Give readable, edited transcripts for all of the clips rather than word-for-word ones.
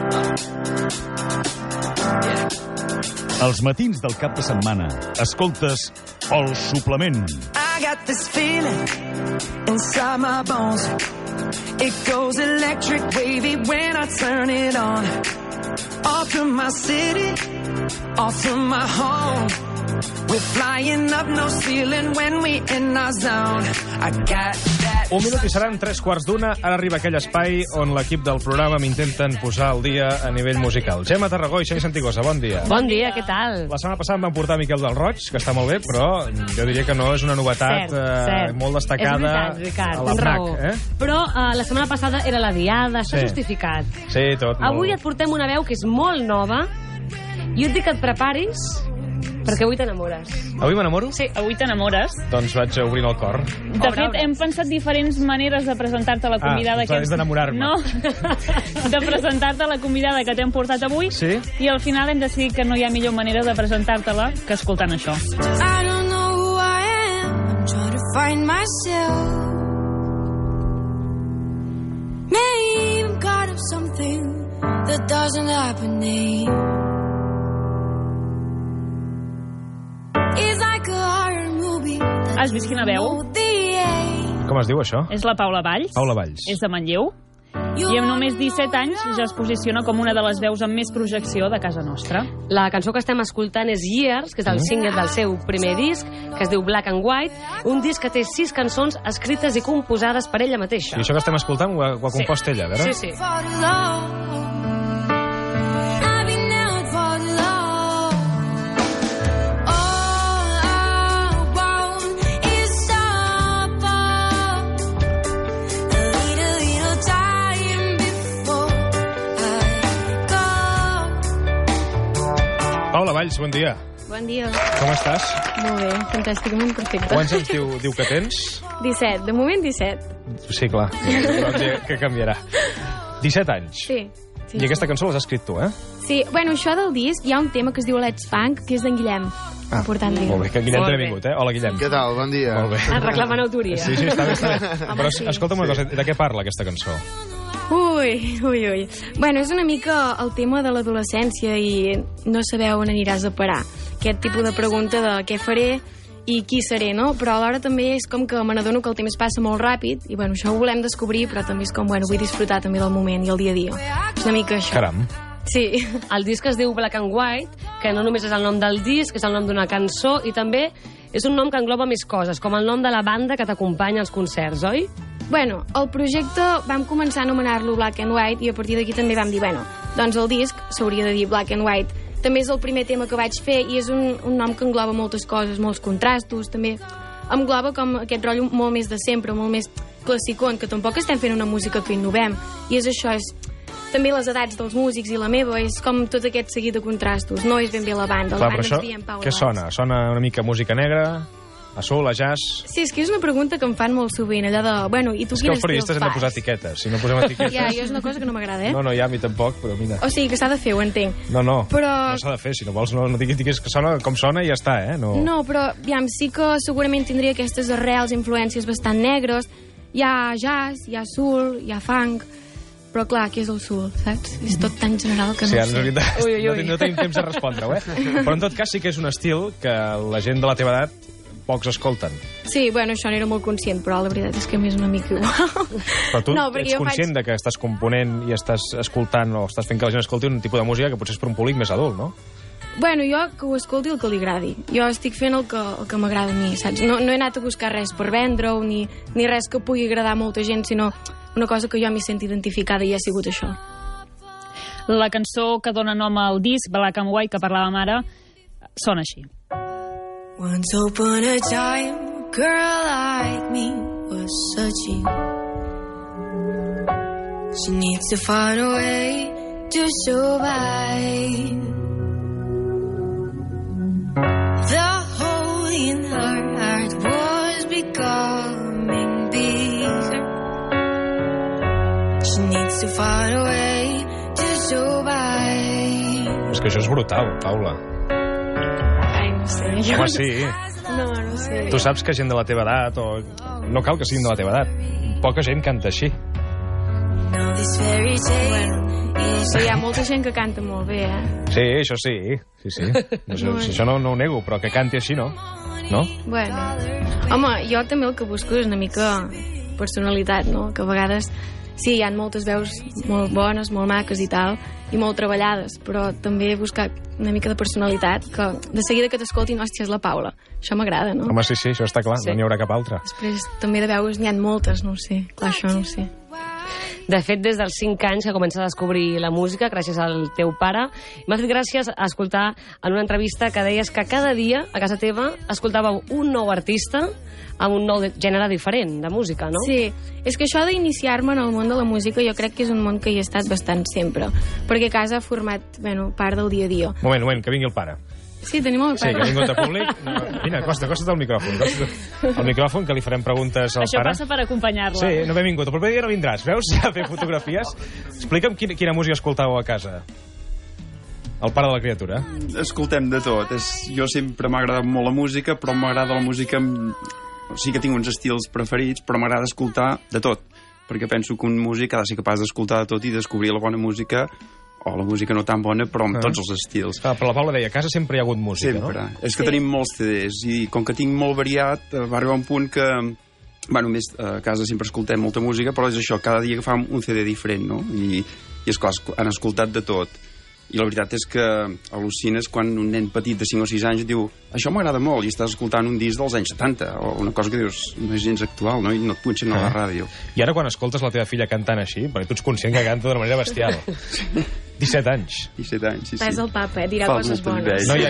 Els matins del cap de setmana escoltes El Suplement. I got this feeling inside my bones. It goes electric wavy when I turn it on. Off from my city, off from my home. We're flying up no ceiling when we in our zone. I got that. Un minut i seran 3:15. Ara arriba aquell espai on l'equip del programa m'intenten posar al dia a nivell musical. Gemma Tarragó i Xeni Santigosa, bon dia. Bon dia, què tal? La setmana passada em van portar Miquel del Roig, que està molt bé, però jo diria que no és una novetat cert. molt destacada. És veritat, Ricard, a la tens raó. FNAC. Però la setmana passada era la diada, està Sí. justificat. Sí, tot. Avui molt. et portem una veu que és molt nova i et dic que et preparis perquè avui t'enamores. Avui m'enamoro? Sí, avui t'enamores. Doncs vaig obrint el cor. De fet, hem pensat diferents maneres de presentar-te la convidada. és d'enamorar-me. No, de presentar-te la convidada que t'hem portat avui. Sí? I al final hem decidit que no hi ha millor manera de presentar-te-la que escoltant això. I don't know who I am, I'm trying to find myself. Maybe I'm caught up something that doesn't happen now. It's like a horror movie. Has vist quina veu? Com es diu això? És la Paula Valls. Paula Valls. És de Manlleu. I amb només 17 anys ja es posiciona com una de les veus amb més projecció de casa nostra. La cançó que estem escoltant és Years, que és el single del seu primer disc, que es diu Black and White, un disc que té 6 cançons escrites i composades per ella mateixa. I això que estem escoltant ho ha compost ella, vera? Sí, sí. Paula Valls, bon dia. Bon dia. Com estàs? Molt bé, fantàsticament perfecte. Quants anys diu que tens? 17, de moment 17. Sí, clar, que canviarà. 17 anys. Sí. I aquesta cançó l'has escrit tu, eh? Sí, bueno, això del disc hi ha un tema que es diu Let's Funk, que és d'en Guillem. Important dir. Molt bé, que Guillem Molt t'ha bé. vingut, eh? Hola, Guillem. Què tal? Bon dia. Molt bé. Et reclamen autoria. Sí, està bé. Però sí. escolta'm una cosa, de què parla aquesta cançó? Ui. Bueno, és una mica el tema de l'adolescència i no saber on aniràs a parar. Aquest tipus de pregunta de què faré i qui seré, no? Però alhora també és com que me n'adono que el temps passa molt ràpid i, bueno, això ho volem descobrir, però també és com, bueno, vull disfrutar també del moment i el dia a dia. És una mica això. Caram. Sí. El disc es diu Black and White, que no només és el nom del disc, és el nom d'una cançó i també és un nom que engloba més coses, com el nom de la banda que t'acompanya als concerts, oi? Bueno, el projecte vam començar a anomenar-lo Black and White i a partir d'aquí també vam dir, bueno, doncs el disc s'hauria de dir Black and White. També és el primer tema que vaig fer i és un nom que engloba moltes coses, molts contrastos, també engloba com aquest rotllo molt més de sempre, molt més classicón, que tampoc estem fent una música que innovem. I és això, és també les edats dels músics i la meva, és com tot aquest seguit de contrastos, no és ben bé la banda. Clar, La però banda això, ens diem Paula què Valls. sona? Sona una mica música negra, a soul, a jazz... Sí, és que és una pregunta que em fan molt sovint, allò de, bueno, i tu És que quin els estil periodistes hem de fas? posar etiquetes. Si no posem etiquetes... Ja, jo és una cosa que no m'agrada, eh? No, ja a mi tampoc, però mira... O sigui, que s'ha de fer, ho entenc. No Però- no s'ha de fer. Si no vols, no diguis que sona com sona i ja està, eh? No, però, aviam, sí que segurament tindria aquestes arrels, influències bastant negres. Hi ha jazz, hi ha soul, hi ha funk, però clar, què és el soul, saps? És tot tan general que Sí, no en sé. realitat, Ui. no tenim temps de respondre-ho, eh? Però en tot cas sí que és un estil que la gent de la teva edat pocs escolten. Sí, bueno, això n'era molt conscient, però la veritat és que m'és una mica igual. Però tu No, perquè ets jo conscient de que estàs component i estàs escoltant o estàs fent que la gent escolti un tipus de música que potser és per un públic més adult, no? Bueno, jo que ho escolti el que li agradi. Jo estic fent el que m'agrada a mi, saps? No he anat a buscar res per vendre-ho, ni res que pugui agradar a molta gent, sinó una cosa que jo m'hi sento identificada i ha sigut això. La cançó que dona nom al disc, Black and White, que parlàvem ara, sona així. Once upon a time, a girl like me was searching. She needs to find a way to survive. The hole in her heart was becoming bigger. She needs to find a way to survive. És que això és brutal, Paula. Ai, no sé. Jo Home, sí. No sé. Tu saps que gent de la teva edat, o no cal que siguin de la teva edat, poca gent canta així. Now this fairy tale Però hi ha molta gent que canta molt bé, Sí, això sí. Això no ho nego, però que canti així no. No? Bueno, home, jo també el que busco és una mica personalitat, no? Que a vegades sí, hi ha moltes veus molt bones, molt maques i tal, i molt treballades, però també buscar una mica de personalitat, que de seguida que t'escoltin, hòstia, és la Paula. Això m'agrada, no? Home, sí, això està clar, Sí. no n'hi haurà cap altra. Després, també de veus n'hi ha moltes, no ho sé. Clar, això no ho sé. De fet, des dels 5 anys que comença a descobrir la música, gràcies al teu pare, m'ha fet gràcies a escoltar en una entrevista que deies que cada dia, a casa teva, escoltàveu un nou artista amb un nou gènere diferent de música, no? Sí, és que això d'iniciar-me en el món de la música jo crec que és un món que hi he estat bastant sempre, perquè a casa ha format, part del dia a dia. Moment, que vingui el pare. Sí, tenim el Sí, pare. que ha vingut a públic. Vine, acosta't al micròfon. El micròfon, que li farem preguntes al Això pare. passa per acompanyar-la. Sí, no m'he vingut. El proper dia no vindràs, veus? Ja a fer fotografies. Explica'm quina música escoltàveu a casa. El pare de la criatura. Escoltem de tot. Jo sempre m'ha agradat molt la música, però m'agrada la música... Sí que tinc uns estils preferits, però m'agrada escoltar de tot. Perquè penso que un músic ha de ser capaç d'escoltar de tot i descobrir la bona música, o la música no tan bona, però amb tots els estils. Però la Paula deia, a casa sempre hi ha hagut música, Sempre. no? És que tenim molts CDs, i com que tinc molt variat, va arribar un punt que... Més a casa sempre escoltem molta música, però és això, cada dia agafam un CD diferent, no? I esclar, han escoltat de tot. I la veritat és que al·lucines quan un nen petit de 5 o 6 anys diu això m'agrada molt, i estàs escoltant un disc dels anys 70, o una cosa que dius no és gens actual, no? I no et punxen a la ràdio. I ara quan escoltes la teva filla cantant així, perquè tu ets conscient que canta d'una manera bestial. 17 anys. 17 anys, sí. És el papa, dirà Fa coses molta bones. enveja. No,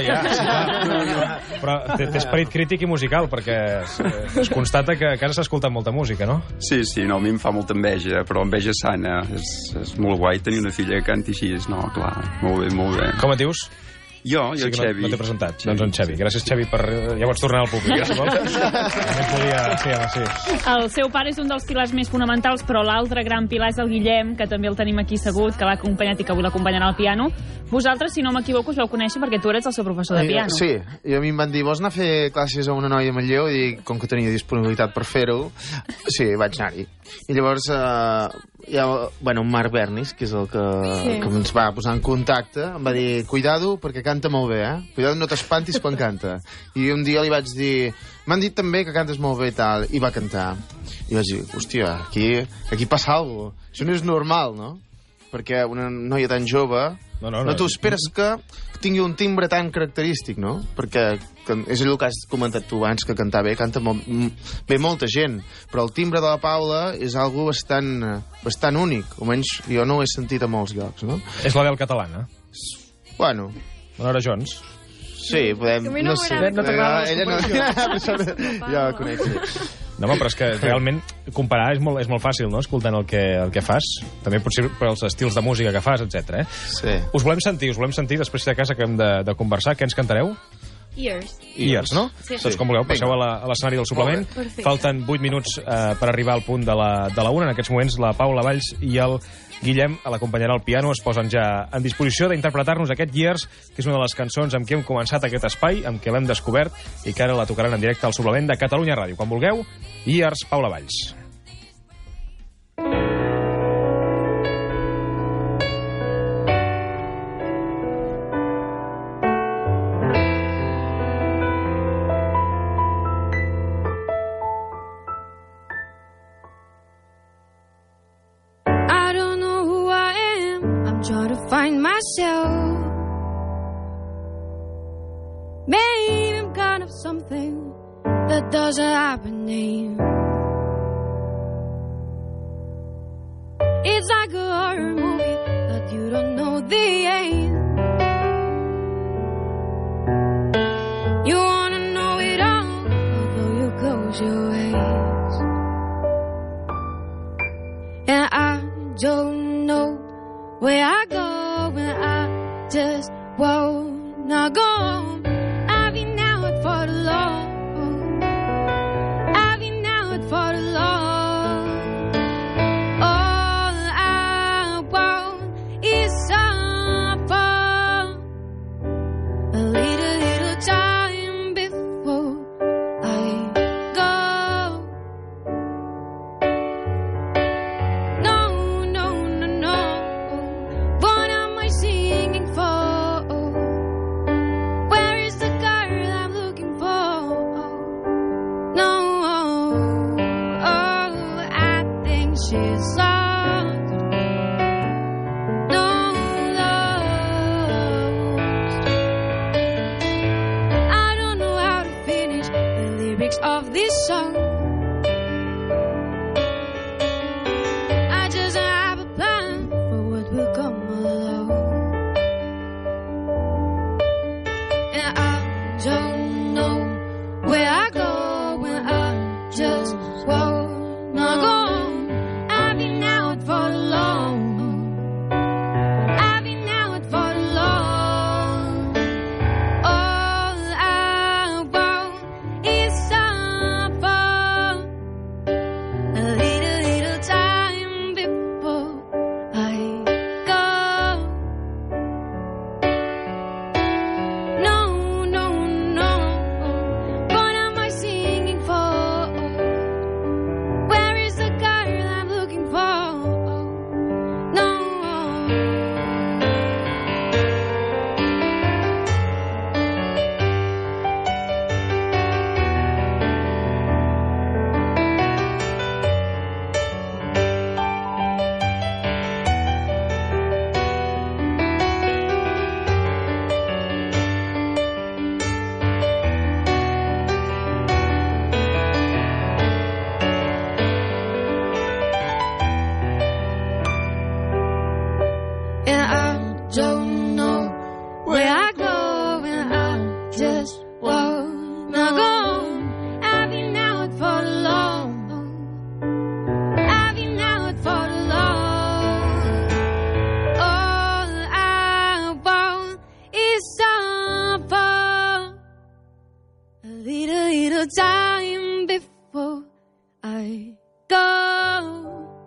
ja. Però té esperit crític i musical, perquè es constata que a casa s'ha escoltat molta música, no? Sí, no, a mi em fa molta enveja, però enveja sana. És molt guai tenir una filla que canti així. No, clar, molt bé, molt bé. Com et dius? Jo, Sí, que Xevi. no t'he presentat. Doncs en Xevi. Gràcies, Xevi, per... Ja pots tornar al públic, si vols. Només volia... Sí, home, sí. El seu pare és un dels pilars més fonamentals, però l'altre gran pilar és el Guillem, que també el tenim aquí assegut, que l'ha acompanyat i que avui l'acompanyarà al piano. Vosaltres, si no m'equivoco, us vau conèixer perquè tu eres el seu professor de piano. Sí, i a mi em van dir, vols anar a fer classes a una noia a Manlleu? I dic, com que tenia disponibilitat per fer-ho, sí, vaig anar-hi. I llavors hi ha, un Marc Bernis, que és el que ens va posar en contacte, em va dir, cuidado, perquè canta molt bé, cuidado, no t'espantis quan canta. I un dia li vaig dir, m'han dit també que cantes molt bé i tal, i va cantar. I vaig dir, hòstia, aquí passa alguna cosa. Això no és normal, no? Perquè una noia tan jove... No t'ho esperes que tingui un timbre tan característic, no? Perquè és allò que has comentat tu abans, que cantar bé, canta bé molta gent, però el timbre de la Paula és algo bastant únic, almenys jo no ho he sentit a molts llocs, no? És la veu catalana. Bueno. Nora Jones. Sí, podem... Que a mi no m'agrada. No t'agrada la comparació? Jo la conec, sí. No, però és que realment comparar és molt fàcil, no?, escoltant el que fas. També potser per els estils de música que fas, etc. Sí. Us volem sentir, després de casa que hem de conversar. Què ens cantareu? Years, no? Sí. Doncs com vulgueu, passeu a l'escenari del suplement. Falten 8 minuts per arribar al punt de la 1. En aquests moments la Paula Valls i el Guillem l'acompanyarà al piano, es posen ja en disposició d'interpretar-nos aquest Years, que és una de les cançons amb què hem començat aquest espai, amb què l'hem descobert i que ara la tocaran en directe al suplement de Catalunya Ràdio. Quan vulgueu, Years, Paula Valls. Try to find myself. Maybe I'm kind of something that doesn't have a name. It's like a horror movie that you don't know the end. You wanna know it all, although you close your eyes. And I don't know where I go when I just wanna go. I've been out for the long. I've been out for the long. All I want is suffer a little time before I go. No, no, no, no. just wanna go home. I've been out for long. I've been out for long. All I want is some fun. A little time before I go.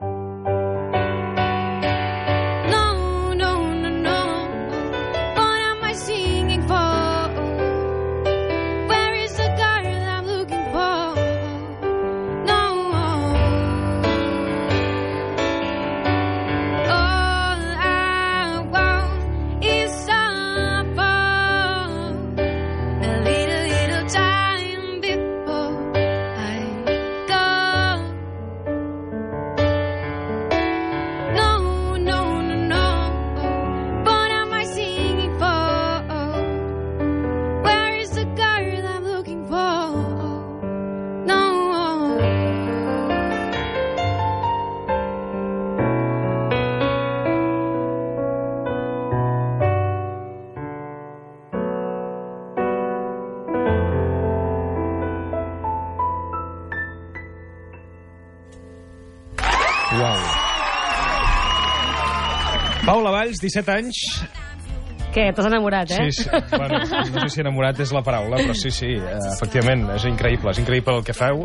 Uau. Paula Valls, 17 anys. Què, t'has enamorat, eh? Sí, bueno, no sé si enamorat és la paraula, però sí, efectivament, és increïble el que feu.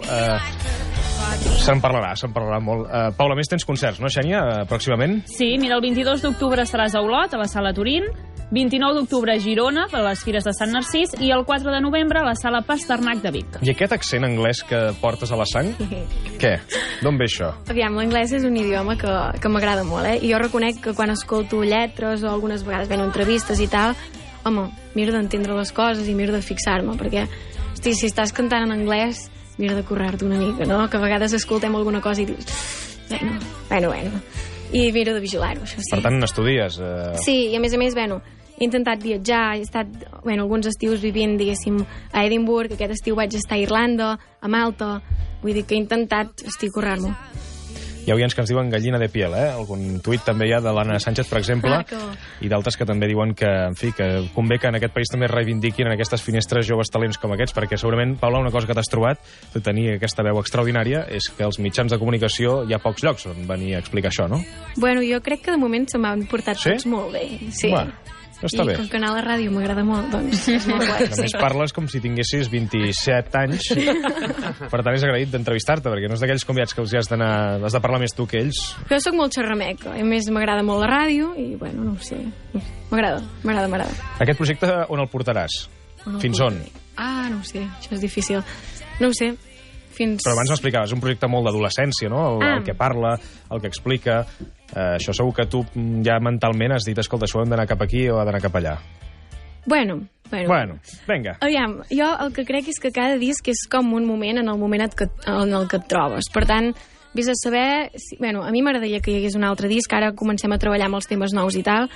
Se'n parlarà molt. Paula, a més tens concerts, no, Xènia, pròximament? Sí, mira, el 22 d'octubre estaràs a Olot, a la Sala Turín, 29 d'octubre a Girona, per a les Fires de Sant Narcís, i el 4 de novembre a la Sala Pasternak de Vic. I aquest accent anglès que portes a la sang? Què? D'on ve això? Aviam, l'anglès és un idioma que m'agrada molt, eh? I jo reconec que quan escolto lletres o algunes vegades ven entrevistes i tal, home, miro d'entendre les coses i miro de fixar-me, perquè, hosti, si estàs cantant en anglès, mira de currar-te una mica, no? Que a vegades escoltem alguna cosa i dius, bueno. I miro de vigilar-ho, això sí. Per tant, estudies? Sí, i a més, bueno, he intentat viatjar, he estat, alguns estius vivint, diguéssim, a Edimburg, aquest estiu vaig estar a Irlanda, a Malta, vull dir que he intentat, currar-m'ho. Hi ha oients que ens diuen gallina de piel, algun tuit també hi ha de l'Anna Sánchez, per exemple, i d'altres que també diuen que, en fi, que convé que en aquest país també es reivindiquin en aquestes finestres joves talents com aquests, perquè segurament, Paula, una cosa que t'has trobat de tenir aquesta veu extraordinària és que els mitjans de comunicació hi ha pocs llocs on venir a explicar això, no? Bueno, jo crec que de moment se m'han portat tots molt bé. Sí. Bueno, està bé. I com que anar a la ràdio m'agrada molt, doncs és molt guai. A més, parles com si tinguessis 27 anys. Per tant, és agraït d'entrevistar-te, perquè no és d'aquells convidats que els has de parlar més tu que ells. Jo sóc molt xerrameca, a més m'agrada molt la ràdio i, bueno, no ho sé, m'agrada. Aquest projecte on el portaràs? Fins on? Ah, no ho sé, això és difícil. No ho sé, fins... Però abans m'explicaves, un projecte molt d'adolescència, no? El que parla, el que explica... això segur que tu ja mentalment has dit, escolta, això hem d'anar cap aquí o ha d'anar cap allà. Bueno, vinga. Aviam, jo el que crec és que cada disc és com un moment en el moment en el que et trobes. Per tant, vés a saber... a mi m'agradaria que hi hagués un altre disc, ara comencem a treballar amb els temes nous i tal.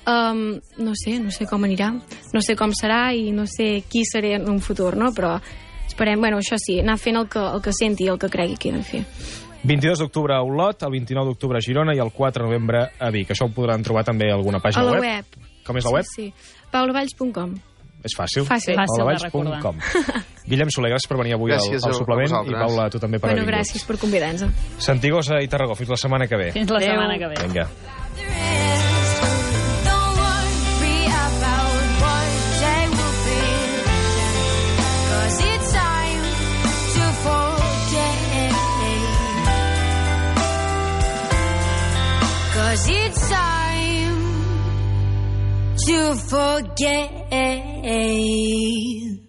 No sé com anirà, no sé com serà i no sé qui seré en un futur, no? Però esperem, això sí, anar fent el que senti i el que cregui que he de fer. 22 d'octubre a Olot, el 29 d'octubre a Girona i el 4 de novembre a Vic. Això ho podran trobar també a alguna pàgina web. A la web. Com és la web? Sí. paulavalls.com. És fàcil. paulavalls.com. Guillem Soler, gràcies per venir avui al suplement. I Paula, tu també per haver vingut. Gràcies per convidar-nos. Santigosa i Tarragó, fins la setmana que ve. Fins la setmana que ve. Vinga. Cause it's time to forget.